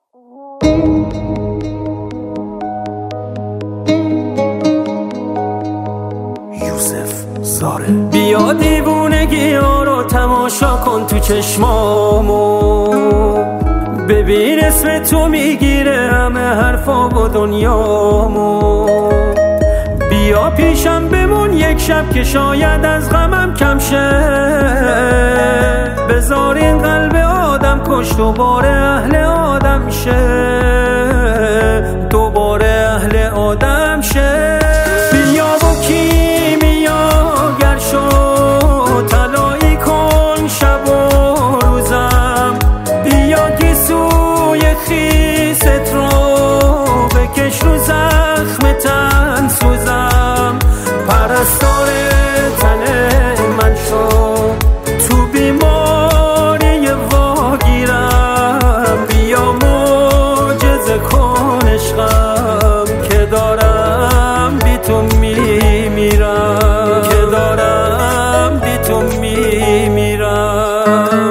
بیا دیوونگی ها رو تماشا کن تو چشمامو، ببین اسم تو میگیره همه حرفا و دنیامو. بیا پیشم بمون یک شب که شاید از غمم کم شه، بذار این قلب آدم کش دوباره اهل آدم شه، دوباره اهل آدم شه. بیا و کیمیا گر شو طلایی کن شب و روزم، بیا گیسوی خیست رو بکش رو زخم تن سوزم. پرستار تن من شو تو بیماری واگیرم، بیا معجزه کن عشقم که دارم بی تو میمیرم، که دارم بی تو میمیرم.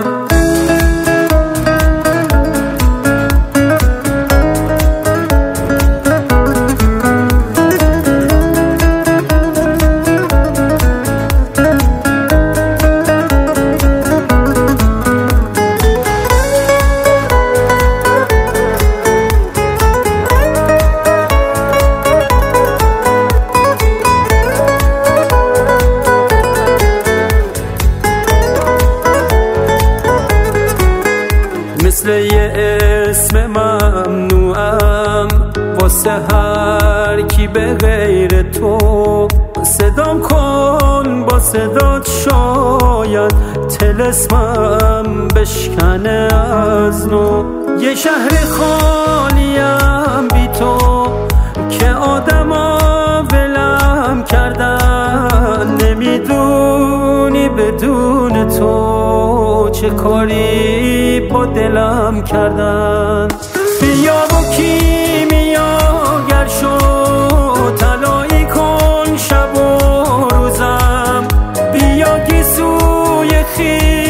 مثل یه اسم ممنوعم واسه هر کی به غیر تو، صدام کن با صدات شاید طلسمم بشکنه از نو. یه شهر خالیم بی تو که آدما ولم کردن، نمیدونی بدون تو چه کاری با دلم کردن. بیا و کیمیا گر شو طلایی کن شب و روزم، بیا گیسوی خیلی